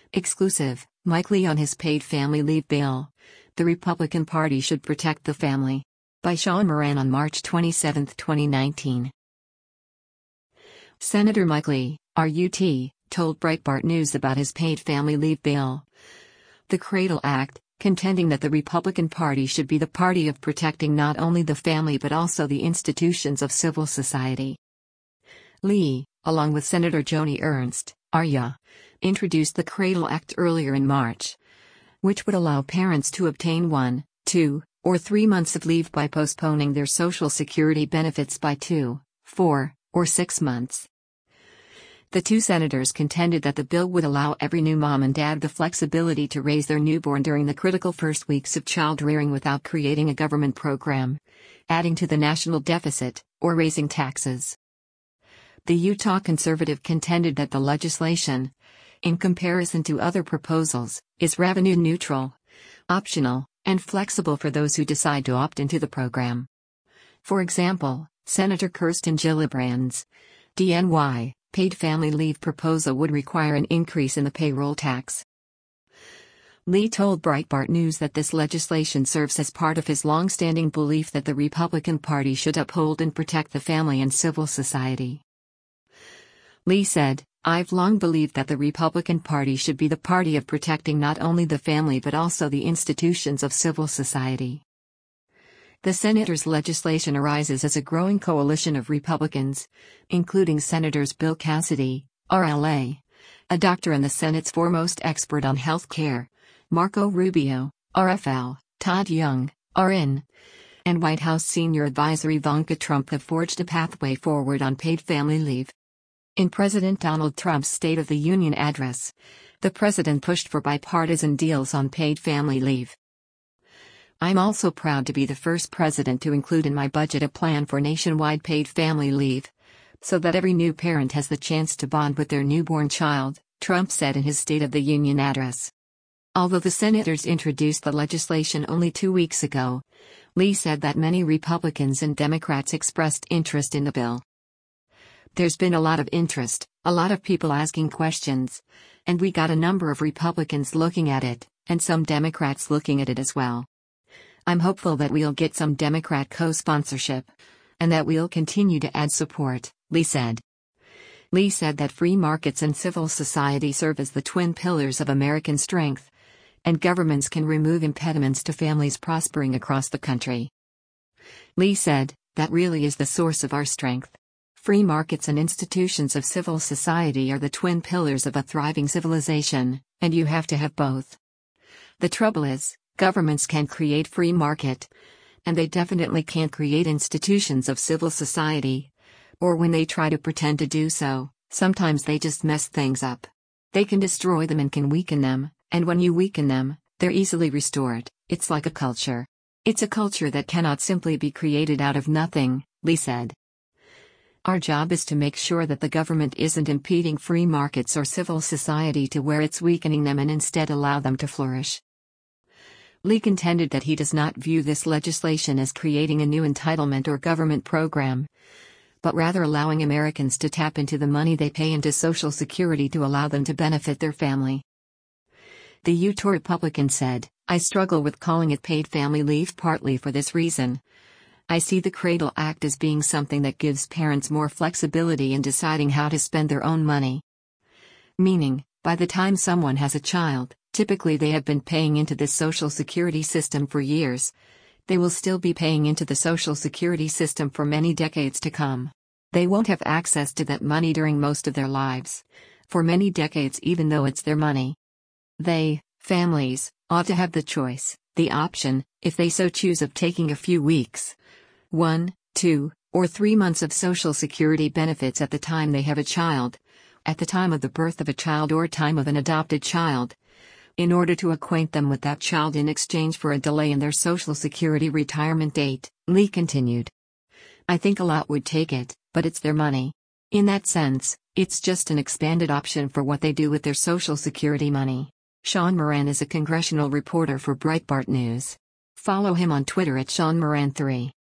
Exclusive, Mike Lee on his paid family leave bill. The Republican Party should protect the family. By Sean Moran on March 27, 2019. Senator Mike Lee, RUT, told Breitbart News about his paid family leave bill. The Cradle Act, contending that the Republican Party should be the party of protecting not only the family but also the institutions of civil society. Lee, along with Senator Joni Ernst, RUT, introduced the Cradle Act earlier in March, which would allow parents to obtain 1, 2, or 3 months of leave by postponing their Social Security benefits by 2, 4, or 6 months. The two senators contended that the bill would allow every new mom and dad the flexibility to raise their newborn during the critical first weeks of child-rearing without creating a government program, adding to the national deficit, or raising taxes. The Utah conservative contended that the legislation, in comparison to other proposals, is revenue neutral, optional, and flexible for those who decide to opt into the program. For example, Senator Kirsten Gillibrand's DNY paid family leave proposal would require an increase in the payroll tax. Lee told Breitbart News that this legislation serves as part of his long-standing belief that the Republican Party should uphold and protect the family and civil society. Lee said, "I've long believed that the Republican Party should be the party of protecting not only the family but also the institutions of civil society." The senator's legislation arises as a growing coalition of Republicans, including Senators Bill Cassidy, RLA, a doctor and the Senate's foremost expert on health care, Marco Rubio, RFL, Todd Young, RN, and White House senior advisor Ivanka Trump have forged a pathway forward on paid family leave. In President Donald Trump's State of the Union address, the president pushed for bipartisan deals on paid family leave. "I'm also proud to be the first president to include in my budget a plan for nationwide paid family leave, so that every new parent has the chance to bond with their newborn child," Trump said in his State of the Union address. Although the senators introduced the legislation only 2 weeks ago, Lee said that many Republicans and Democrats expressed interest in the bill. "There's been a lot of interest, a lot of people asking questions, and we got a number of Republicans looking at it, and some Democrats looking at it as well. I'm hopeful that we'll get some Democrat co-sponsorship, and that we'll continue to add support," Lee said. Lee said that free markets and civil society serve as the twin pillars of American strength, and governments can remove impediments to families prospering across the country. Lee said, "That really is the source of our strength. Free markets and institutions of civil society are the twin pillars of a thriving civilization, and you have to have both. The trouble is, governments can create free market, and they definitely can't create institutions of civil society. Or when they try to pretend to do so, sometimes they just mess things up. They can destroy them and can weaken them, and when you weaken them, they're easily restored. It's like a culture. It's a culture that cannot simply be created out of nothing," Lee said. "Our job is to make sure that the government isn't impeding free markets or civil society to where it's weakening them and instead allow them to flourish." Lee contended that he does not view this legislation as creating a new entitlement or government program, but rather allowing Americans to tap into the money they pay into Social Security to allow them to benefit their family. The Utah Republican said, "I struggle with calling it paid family leave partly for this reason. I see the Cradle Act as being something that gives parents more flexibility in deciding how to spend their own money. Meaning, by the time someone has a child, typically they have been paying into this Social Security system for years. They will still be paying into the Social Security system for many decades to come. They won't have access to that money during most of their lives, for many decades even though it's their money. They, families, ought to have the choice, the option, if they so choose, of taking a few weeks, 1, 2, or 3 months of Social Security benefits at the time they have a child, at the time of the birth of a child or time of an adopted child, in order to acquaint them with that child in exchange for a delay in their Social Security retirement date," Lee continued. "I think a lot would take it, but it's their money. In that sense, it's just an expanded option for what they do with their Social Security money." Sean Moran is a congressional reporter for Breitbart News. Follow him on Twitter at SeanMoran3.